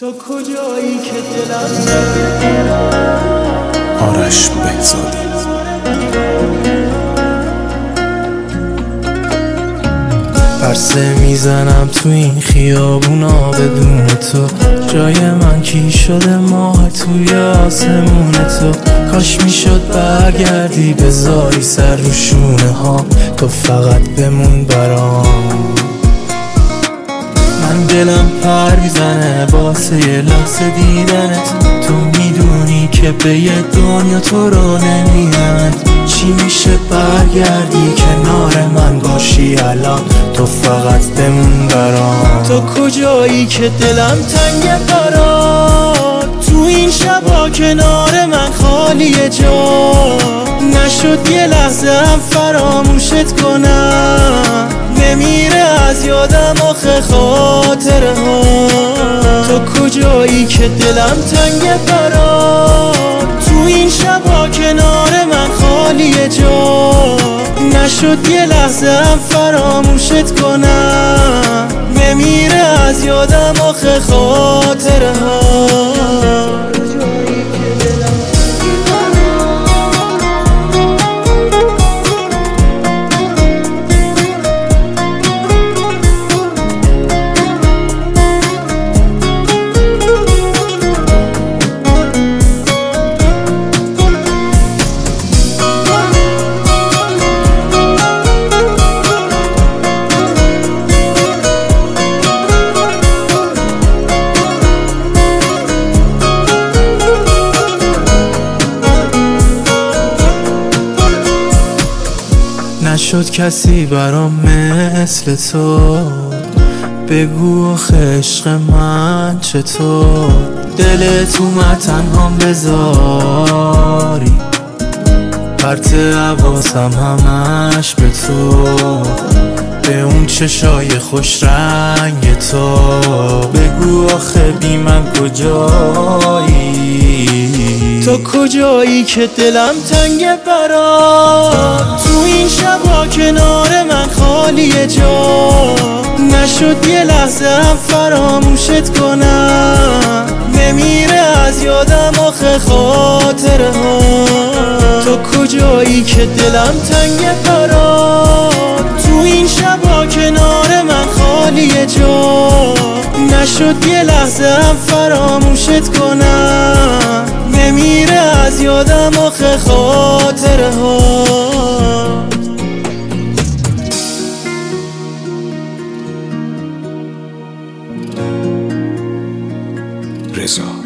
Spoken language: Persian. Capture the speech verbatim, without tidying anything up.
تو کجایی که دلم آرش بهزادی. پرسه میزنم تو این خیابونا بدون تو، جای من کی شده ماه توی آسمون تو. کاش میشد برگردی بذاری سر رو شونه ها، تو فقط بمون برام. من دلم پر میزنه واسه یه لحظه دیدنت، تو میدونی که به یه دنیا تو رو نمیدن. چی میشه برگردی کنار من باشی الان، تو فقط بمون برام. تو کجایی که دلم تنگه برات، تو این شبا کنار من خالیه جا. نشد یه لحظه هم فراموشت کنم، نمیره از یادم آخه خاطره ها. تو کجایی که دلم تنگه برات، تو این شبا کنار من خالیه جا. نشد یه لحظه هم فراموشت کنم، نمیره از یادم آخه خاطره ها. نشد کسی برام مثل تو، بگو آخه عشق من چطور. دلت اومد تنهام بذاری، پرت حواسم همش به تو، به اون چشای خوش رنگ تو. بگو آخه بی من کجایی، تو کجایی که دلم تنگه برات، تو این شبا کنار من خالیه جا. نشد یه لحظه هم فراموشت کنم، نمیره از یادم آخه خاطره ها. تو کجایی که دلم تنگه برات، تو این شبا کنار من خالیه جا. نشد یه لحظه هم فراموشت کنم، نمیره از یادم آخه خاطره ها. رضا